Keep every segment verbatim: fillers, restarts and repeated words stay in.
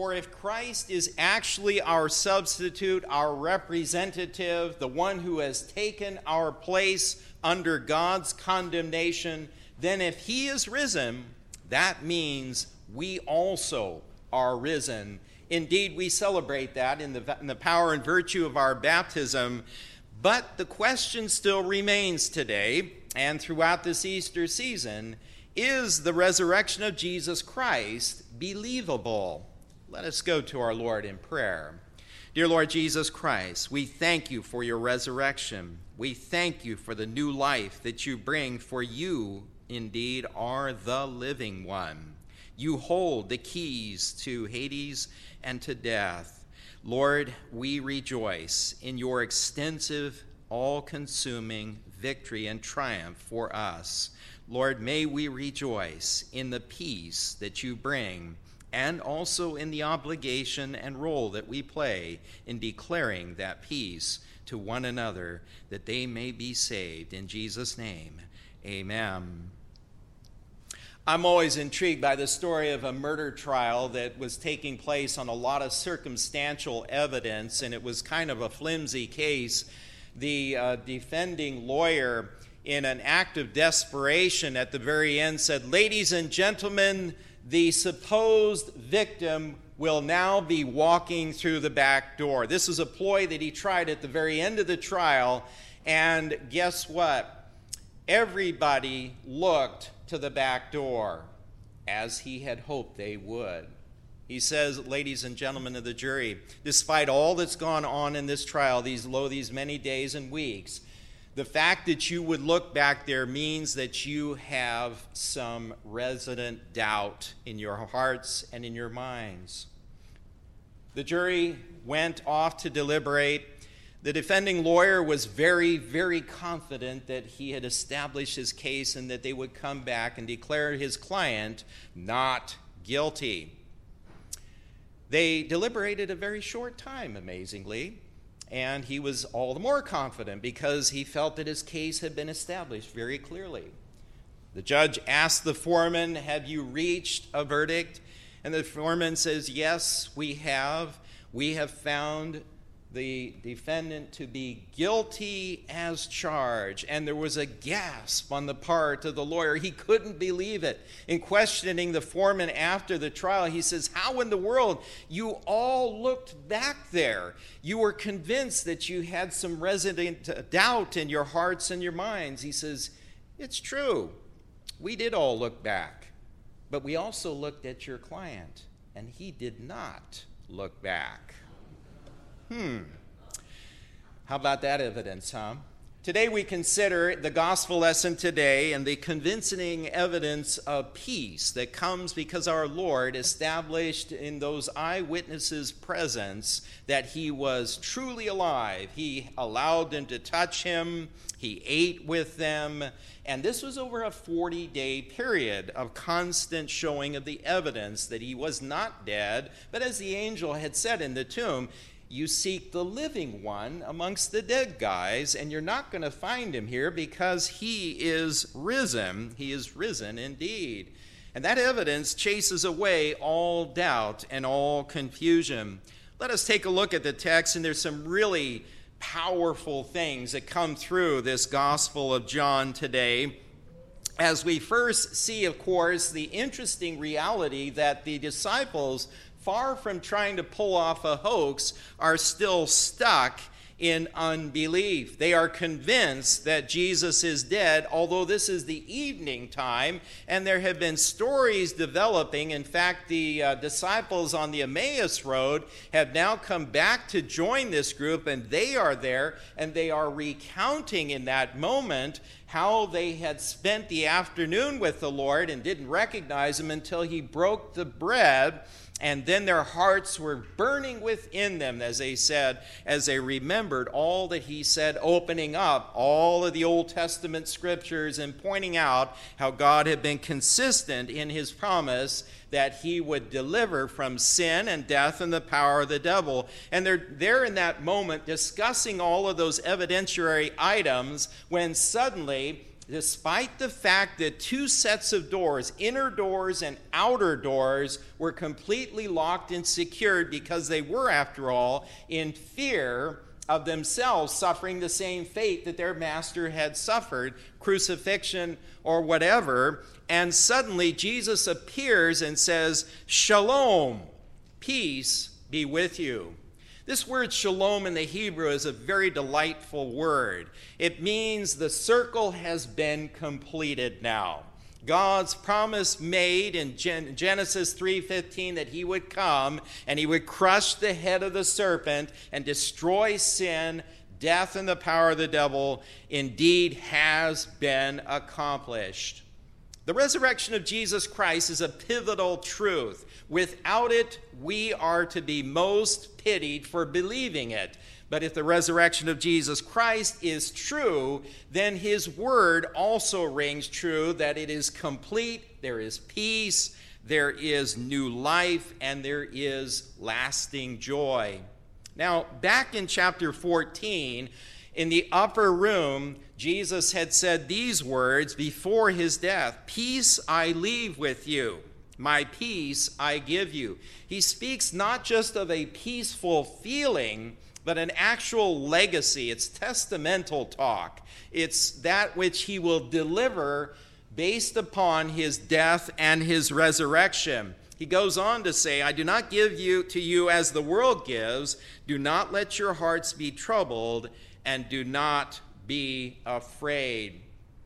For if Christ is actually our substitute, our representative, the one who has taken our place under God's condemnation, then if he is risen, that means we also are risen. Indeed, we celebrate that in the, in the power and virtue of our baptism. But the question still remains today and throughout this Easter season, is the resurrection of Jesus Christ believable? Let us go to our Lord in prayer. Dear Lord Jesus Christ, we thank you for your resurrection. We thank you for the new life that you bring, for you indeed are the living one. You hold the keys to Hades and to death. Lord, we rejoice in your extensive, all-consuming victory and triumph for us. Lord, may we rejoice in the peace that you bring, and also in the obligation and role that we play in declaring that peace to one another, that they may be saved. In Jesus' name, amen. I'm always intrigued by the story of a murder trial that was taking place on a lot of circumstantial evidence, and it was kind of a flimsy case. The uh, defending lawyer, in an act of desperation at the very end, said, "Ladies and gentlemen, the supposed victim will now be walking through the back door." This was a ploy that he tried at the very end of the trial, and guess what? Everybody looked to the back door, as he had hoped they would. He says, "Ladies and gentlemen of the jury, despite all that's gone on in this trial, these lo these many days and weeks, the fact that you would look back there means that you have some resident doubt in your hearts and in your minds." The jury went off to deliberate. The defending lawyer was very, very confident that he had established his case and that they would come back and declare his client not guilty. They deliberated a very short time, amazingly. And he was all the more confident because he felt that his case had been established very clearly. The judge asked the foreman, "Have you reached a verdict?" And the foreman says, "Yes, we have. We have found the defendant to be guilty as charged." And there was a gasp on the part of the lawyer. He couldn't believe it. In questioning the foreman after the trial, he says, "How in the world? You all looked back there. You were convinced that you had some resident doubt in your hearts and your minds." He says, "It's true. We did all look back. But we also looked at your client, and he did not look back." Hmm. How about that evidence, huh? Today we consider the gospel lesson today and the convincing evidence of peace that comes because our Lord established in those eyewitnesses' presence that he was truly alive. He allowed them to touch him. He ate with them. And this was over a forty-day period of constant showing of the evidence that he was not dead, but as the angel had said in the tomb, you seek the living one amongst the dead guys, and you're not going to find him here because he is risen. He is risen indeed. And that evidence chases away all doubt and all confusion. Let us take a look at the text, and there's some really powerful things that come through this Gospel of John today. As we first see, of course, the interesting reality that the disciples, far from trying to pull off a hoax, are still stuck in unbelief. They are convinced that Jesus is dead, although this is the evening time, and there have been stories developing. In fact, the uh, disciples on the Emmaus Road have now come back to join this group, and they are there, and they are recounting in that moment how they had spent the afternoon with the Lord and didn't recognize him until he broke the bread. And then their hearts were burning within them, as they said, as they remembered all that he said, opening up all of the Old Testament scriptures and pointing out how God had been consistent in his promise that he would deliver from sin and death and the power of the devil. And they're there in that moment discussing all of those evidentiary items when suddenly despite the fact that two sets of doors, inner doors and outer doors, were completely locked and secured because they were, after all, in fear of themselves suffering the same fate that their master had suffered, crucifixion or whatever. And suddenly Jesus appears and says, "Shalom, peace be with you." This word shalom in the Hebrew is a very delightful word. It means the circle has been completed now. God's promise made in Gen- Genesis three fifteen that he would come and he would crush the head of the serpent and destroy sin, death, and the power of the devil, indeed has been accomplished. The resurrection of Jesus Christ is a pivotal truth. Without it, we are to be most pitied for believing it. But if the resurrection of Jesus Christ is true, then his word also rings true, that it is complete, there is peace, there is new life, and there is lasting joy. Now, back in chapter fourteen, in the upper room, Jesus had said these words before his death: "Peace I leave with you, my peace I give you." He speaks not just of a peaceful feeling, but an actual legacy. It's testamental talk. It's that which he will deliver based upon his death and his resurrection. He goes on to say, "I do not give you to you as the world gives. Do not let your hearts be troubled, and do not be afraid."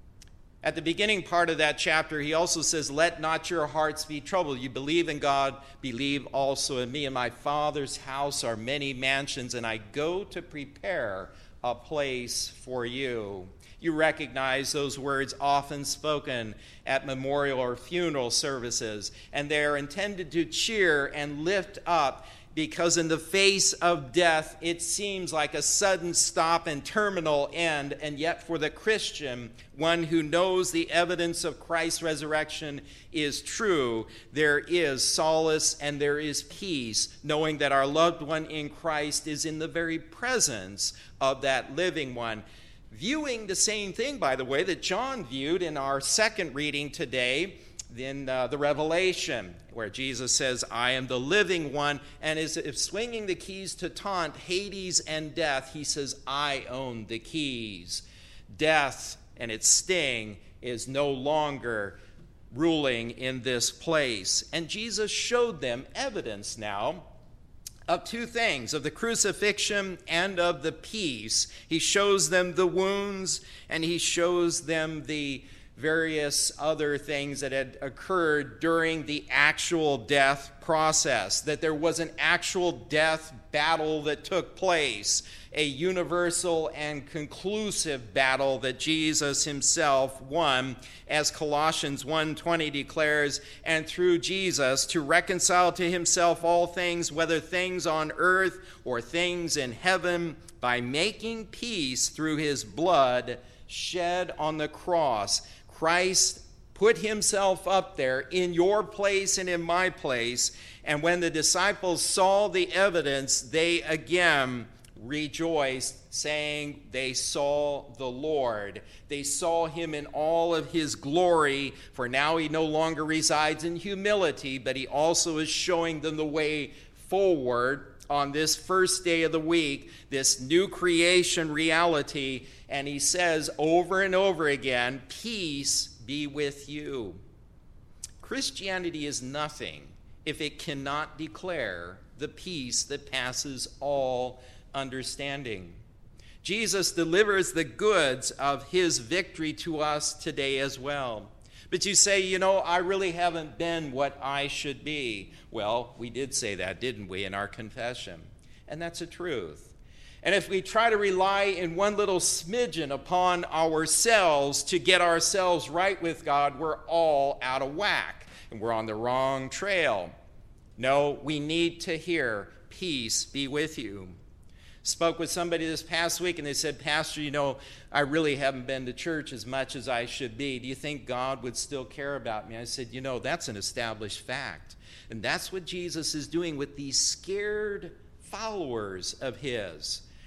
At the beginning part of that chapter, he also says, "Let not your hearts be troubled. You believe in God, believe also in me. In my Father's house are many mansions, and I go to prepare a place for you." You recognize those words often spoken at memorial or funeral services, and they are intended to cheer and lift up, because in the face of death, it seems like a sudden stop and terminal end. And yet for the Christian, one who knows the evidence of Christ's resurrection is true, there is solace and there is peace, knowing that our loved one in Christ is in the very presence of that living one. Viewing the same thing, by the way, that John viewed in our second reading today, in uh, the Revelation, where Jesus says, "I am the living one," and is if swinging the keys to taunt Hades and death, he says, "I own the keys." Death and its sting is no longer ruling in this place. And Jesus showed them evidence now of two things, of the crucifixion and of the peace. He shows them the wounds, and he shows them the various other things that had occurred during the actual death process, that there was an actual death battle that took place, a universal and conclusive battle that Jesus himself won, as Colossians one twenty declares, "And through Jesus to reconcile to himself all things, whether things on earth or things in heaven, by making peace through his blood shed on the cross." Christ put himself up there in your place and in my place. And when the disciples saw the evidence, they again rejoiced, saying they saw the Lord. They saw him in all of his glory, for now he no longer resides in humility, but he also is showing them the way forward on this first day of the week, this new creation reality. And he says over and over again, "Peace be with you." Christianity is nothing if it cannot declare the peace that passes all understanding. Jesus delivers the goods of his victory to us today as well. But you say, you know, I really haven't been what I should be. Well, we did say that, didn't we, in our confession? And that's a truth. And if we try to rely in one little smidgen upon ourselves to get ourselves right with God, we're all out of whack and we're on the wrong trail. No, we need to hear, "Peace be with you." Spoke with somebody this past week and they said, "Pastor, you know, I really haven't been to church as much as I should be. Do you think God would still care about me?" I said, you know, that's an established fact. And that's what Jesus is doing with these scared followers of his.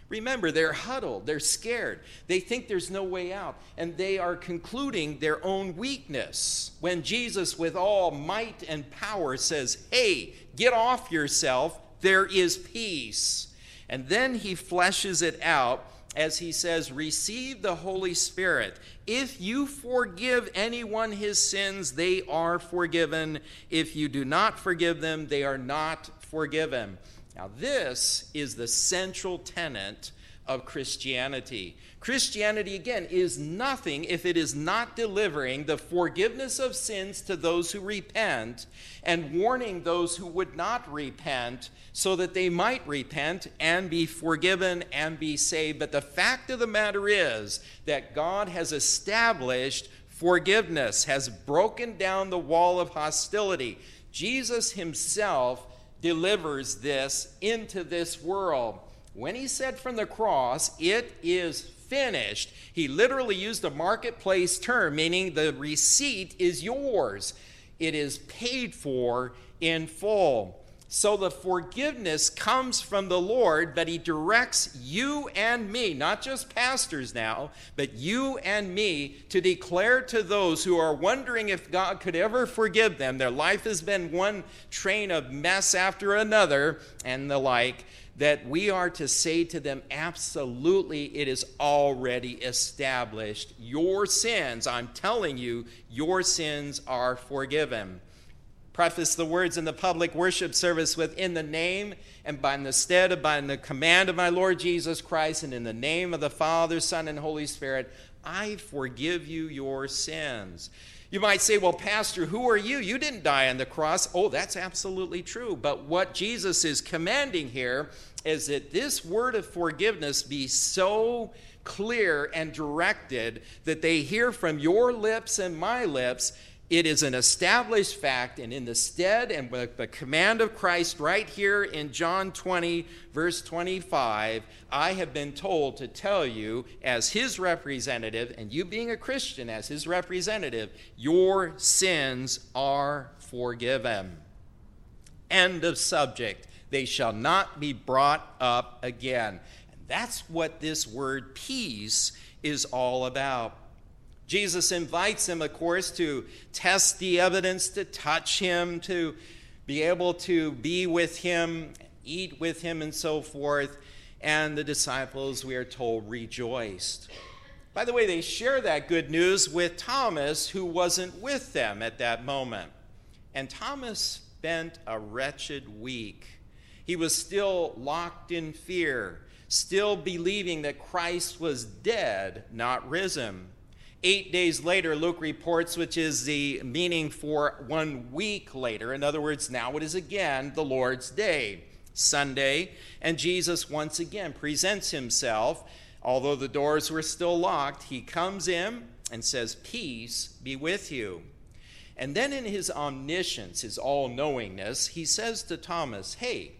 Remember, they're huddled, they're scared, they think there's no way out, and they are concluding their own weakness. When Jesus, with all might and power, says, hey, get off yourself, there is peace. And then he fleshes it out as he says, receive the Holy Spirit. If you forgive anyone his sins, they are forgiven. If you do not forgive them, they are not forgiven. Now, this is the central tenet of Christianity. Christianity, again, is nothing if it is not delivering the forgiveness of sins to those who repent and warning those who would not repent so that they might repent and be forgiven and be saved. But the fact of the matter is that God has established forgiveness, has broken down the wall of hostility. Jesus himself delivers this into this world. When he said from the cross, it is finished, he literally used a marketplace term, meaning the receipt is yours. It is paid for in full. So the forgiveness comes from the Lord, but he directs you and me, not just pastors now, but you and me, to declare to those who are wondering if God could ever forgive them. Their life has been one train of mess after another and the like, that we are to say to them, absolutely, it is already established. Your sins, I'm telling you, your sins are forgiven. Preface the words in the public worship service with, in the name and by the stead of by the command of my Lord Jesus Christ, and in the name of the Father, Son, and Holy Spirit, I forgive you your sins. You might say, well, Pastor, who are you? You didn't die on the cross. Oh, that's absolutely true. But what Jesus is commanding here is that this word of forgiveness be so clear and directed that they hear from your lips and my lips. It is an established fact, and in the stead and with the command of Christ right here in John twenty, verse twenty-five, I have been told to tell you as his representative, and you being a Christian as his representative, your sins are forgiven. End of subject. They shall not be brought up again. And that's what this word peace is all about. Jesus invites them, of course, to test the evidence, to touch him, to be able to be with him, eat with him, and so forth. And the disciples, we are told, rejoiced. By the way, they share that good news with Thomas, who wasn't with them at that moment. And Thomas spent a wretched week. He was still locked in fear, still believing that Christ was dead, not risen. Eight days later, Luke reports, which is the meaning for one week later. In other words, now it is again the Lord's Day, Sunday, and Jesus once again presents himself. Although the doors were still locked, he comes in and says, peace be with you. And then in his omniscience, his all-knowingness, he says to Thomas, hey,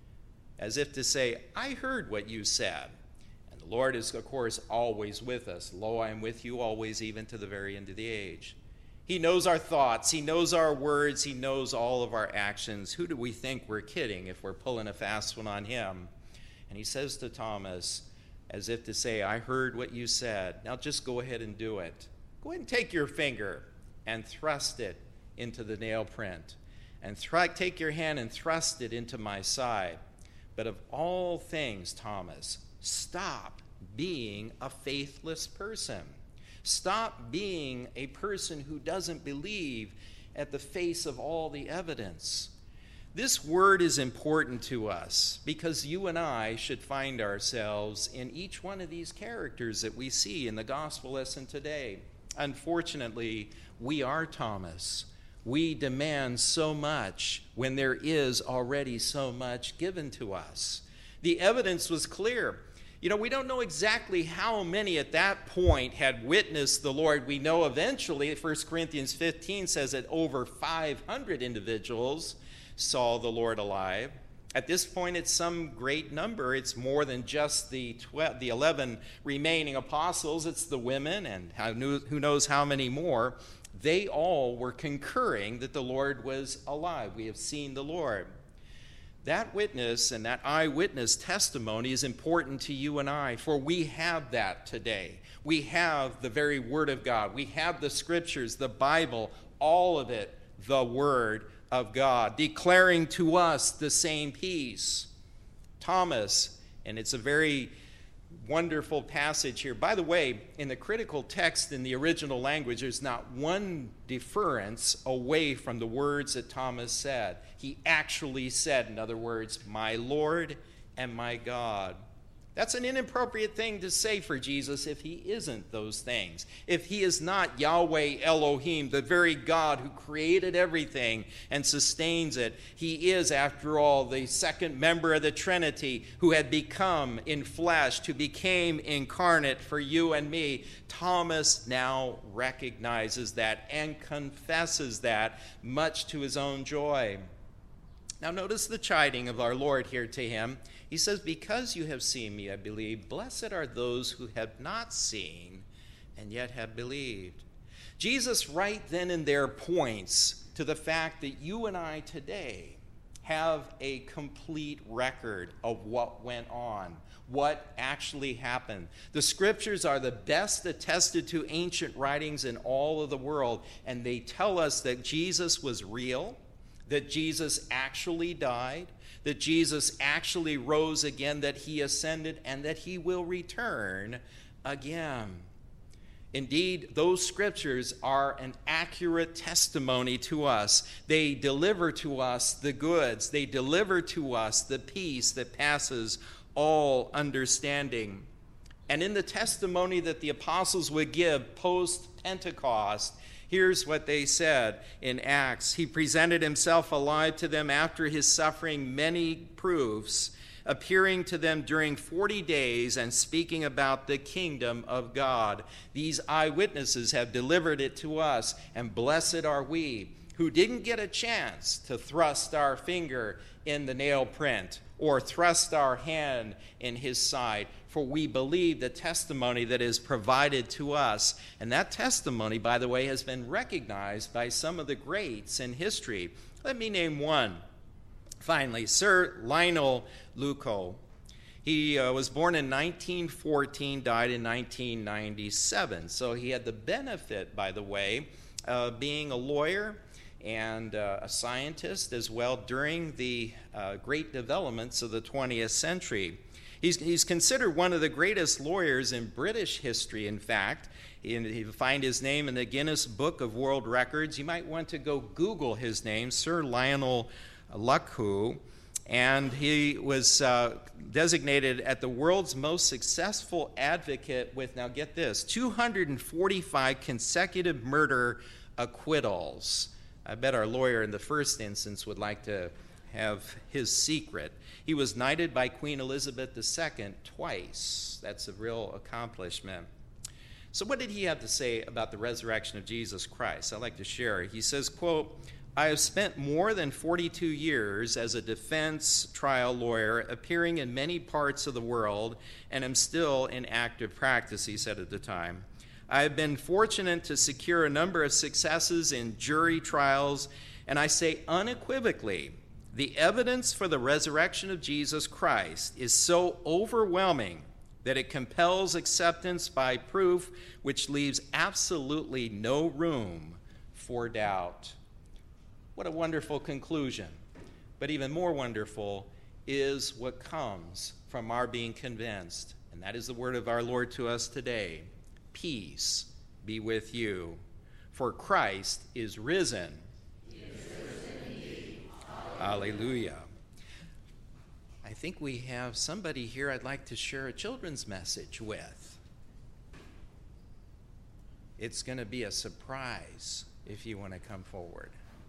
as if to say, I heard what you said. The Lord is, of course, always with us. Lo, I am with you always, even to the very end of the age. He knows our thoughts. He knows our words. He knows all of our actions. Who do we think we're kidding if we're pulling a fast one on him? And he says to Thomas, as if to say, I heard what you said. Now just go ahead and do it. Go ahead and take your finger and thrust it into the nail print. And thr- take your hand and thrust it into my side. But of all things, Thomas, stop being a faithless person. Stop being a person who doesn't believe at the face of all the evidence. This word is important to us because you and I should find ourselves in each one of these characters that we see in the gospel lesson today. Unfortunately, we are Thomas. We demand so much when there is already so much given to us. The evidence was clear. You know, we don't know exactly how many at that point had witnessed the Lord. We know eventually, First Corinthians fifteen says that over five hundred individuals saw the Lord alive. At this point, it's some great number. It's more than just the twelve, the eleven remaining apostles. It's the women and who knows how many more. They all were concurring that the Lord was alive. We have seen the Lord. That witness and that eyewitness testimony is important to you and I, for we have that today. We have the very Word of God. We have the Scriptures, the Bible, all of it, the Word of God, declaring to us the same peace. Thomas, and it's a very wonderful passage here. By the way, in the critical text in the original language, there's not one deference away from the words that Thomas said. He actually said, in other words, my Lord and my God. That's an inappropriate thing to say for Jesus if he isn't those things. If he is not Yahweh Elohim, the very God who created everything and sustains it. He is, after all, the second member of the Trinity who had become in flesh, who became incarnate for you and me. Thomas now recognizes that and confesses that, much to his own joy. Now notice the chiding of our Lord here to him. He says, because you have seen me, I believe, blessed are those who have not seen and yet have believed. Jesus right then and there points to the fact that you and I today have a complete record of what went on, what actually happened. The Scriptures are the best attested to ancient writings in all of the world, and they tell us that Jesus was real, that Jesus actually died, that Jesus actually rose again, that he ascended, and that he will return again. Indeed, those Scriptures are an accurate testimony to us. They deliver to us the goods. They deliver to us the peace that passes all understanding. And in the testimony that the apostles would give post-Pentecost, here's what they said in Acts. He presented himself alive to them after his suffering many proofs, appearing to them during forty days and speaking about the kingdom of God. These eyewitnesses have delivered it to us, and blessed are we who didn't get a chance to thrust our finger in the nail print or thrust our hand in his side, for we believe the testimony that is provided to us. And that testimony, by the way, has been recognized by some of the greats in history. Let me name one. Finally, Sir Lionel Lucco. He uh, was born in nineteen fourteen, died in nineteen ninety-seven. So he had the benefit, by the way, of being a lawyer and uh, a scientist as well during the uh, great developments of the twentieth century. He's, he's considered one of the greatest lawyers in British history, in fact. You find his name in the Guinness Book of World Records. You might want to go Google his name, Sir Lionel Lucco. And he was uh, designated at the world's most successful advocate with, now get this, two hundred forty-five consecutive murder acquittals. I bet our lawyer in the first instance would like to have his secret. He was knighted by Queen Elizabeth the Second twice. That's a real accomplishment. So what did he have to say about the resurrection of Jesus Christ? I'd like to share. He says, quote, I have spent more than forty-two years as a defense trial lawyer, appearing in many parts of the world, and am still in active practice, he said at the time. I have been fortunate to secure a number of successes in jury trials, and I say unequivocally, the evidence for the resurrection of Jesus Christ is so overwhelming that it compels acceptance by proof, which leaves absolutely no room for doubt. What a wonderful conclusion. But even more wonderful is what comes from our being convinced, and that is the word of our Lord to us today. Peace be with you, for Christ is risen. Hallelujah. I think we have somebody here I'd like to share a children's message with. It's going to be a surprise if you want to come forward.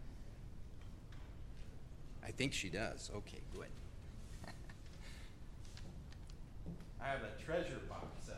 I think she does. Okay, good. I have a treasure box